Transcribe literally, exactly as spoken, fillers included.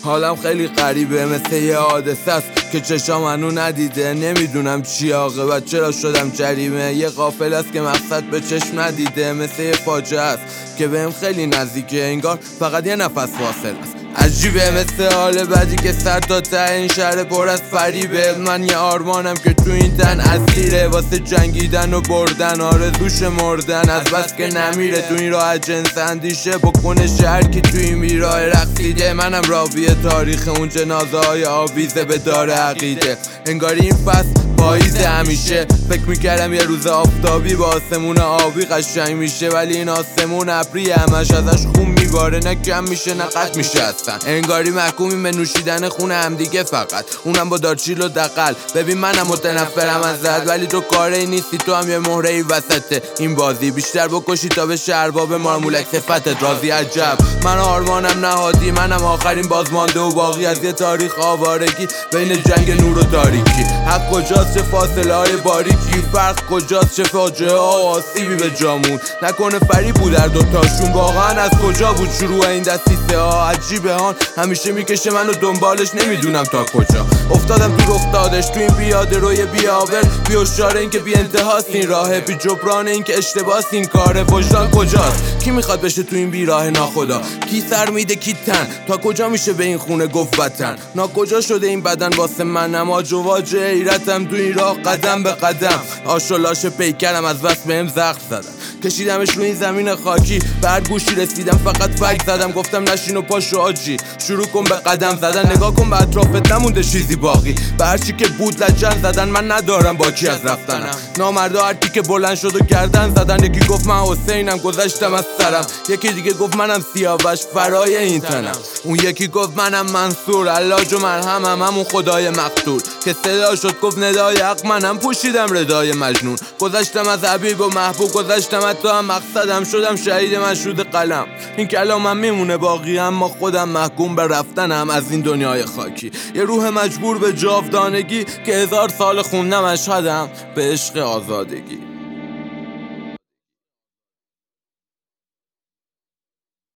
حالم خیلی غریبه، مثل یه حادثه است که چشام منو ندیده. نمیدونم چی عاقبت، چرا شدم جریمه. یه غافل است که مقصد به چشم ندیده، مثل یه فاجعه است که بهم خیلی نزدیکه، انگار فقط یه نفس فاصله است. عجیبه مثل حال بدی که سر تا ته این شهر پر از فریبه. من یه آرمانم که تو این تن اسیره، واسه جنگیدن و بردن، آرزوش مردن از بس که نمیره. تو این راه جنس اندیشه بکنه شهر که تو این بیراه رقصیده. منم راوی تاریخ اون جنازه های آویزه به دار عقیده. انگار این فصل پاییزه همیشه، فکر میکردم یه روز آفتابی با آسمون آبی قشنگ میشه، ولی این آسمون ابری همش ازش خون میباره، نه کم میشه نه قطع میشه اصلا. انگاری محکومیم به نوشیدن خون همدیگه فقط، اونم با دارچیل و دقل. ببین منم متنفرم ازت، ولی تو کاری نیستی، تو هم یه مهره‌ای وسط این بازی. بیشتر بکشی تا به ارباب مارمولک صفتت راضی. عجب من آرمانم نهادی، منم آخرین بازمانده و باقی از یه تاریخ آوارگی بین جنگ نور و تاریکی. حق کجاست، چه فاصله های باریکی، فرق کجاست، چه فاجعه ها و آسیبی به جامون. نکنه فریب بود در دوتاشون، واقعا از کجا بود شروع این دستیسه ها. عجیبه هان همیشه میکشه منو دنبالش، نمیدونم تا کجا. افتادم تو رخ دادش، تو این پیاده روی بیاور، بی هوشیار این که بی انتهاست این راه، بی جبران این که اشتباهست این کاره. وجدان کجاست، کی میخواد بشه تو این بیراه ناخدا، کی سر میده کی تن، تا کجا میشه به این خونه گفت وطن. ناکجا شده این بدن واسه منم، آج و واج حیرتم تو این راه قدم به قدم. آش و لاش پیکرم از بس بهم زخم زدن، کشیدمش روی این زمین خاکی. بعد گوشی رسیدم فقط فک زدم، گفتم نشین و پاشو آجی، شروع کن به قدم زدن. نگاه کن به اطرافت نمونده چیزی باقی، به هرچی که بود لجن زدن. من ندارم باکی از رفتنم، نامردا هرکی که بلند شد و گردن زدن. یکی گفت من حسینم گذشتم از سرم، یکی دیگه گفت منم سیاوش فرای این تنم. اون یکی گفت منم منصور، علاج و مرهمم، همون خدای مقتول که صدا شد گفت ندای حق. منم پوشیدم ردای مجنون، گذشتم از حبیب و محبوب، گذشتم حتی هم مقصدم، شدم شهید مشهود قلم. این کلامم میمونه باقی، اما خودم محکوم به رفتنم از این دنیای خاکی. یه روح مجبور به جاودانگی که هزار سال خوندم اشهدم به عشق آزادگی.